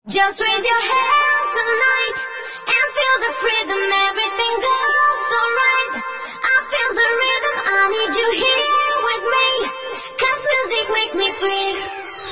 Just raise your hands tonight and feel the freedom, everything goes alright. I feel the rhythm, I need you here with me, 'cause music makes me free.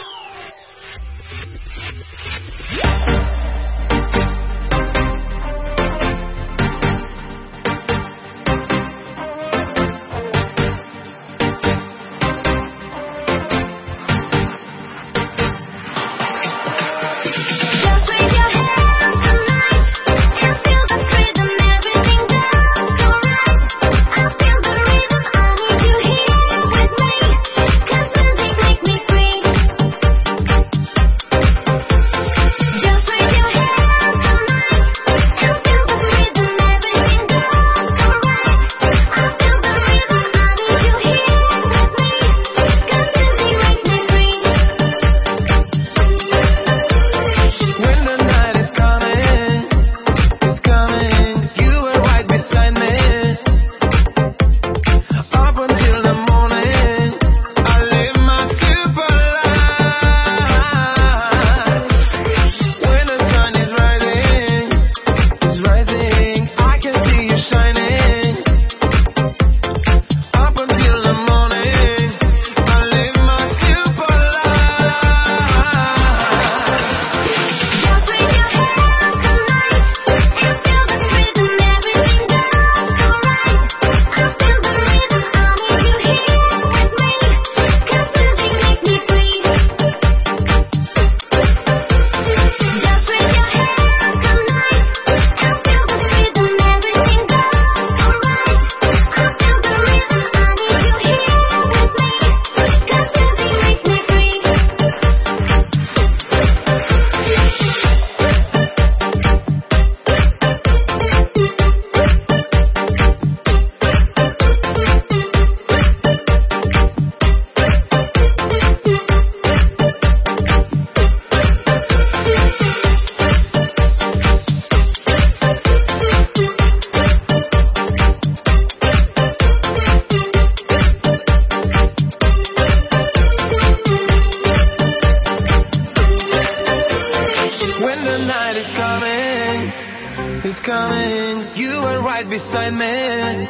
It's coming, you were right beside me.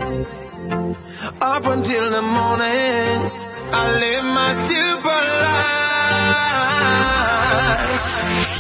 Up until the morning, I live my super life.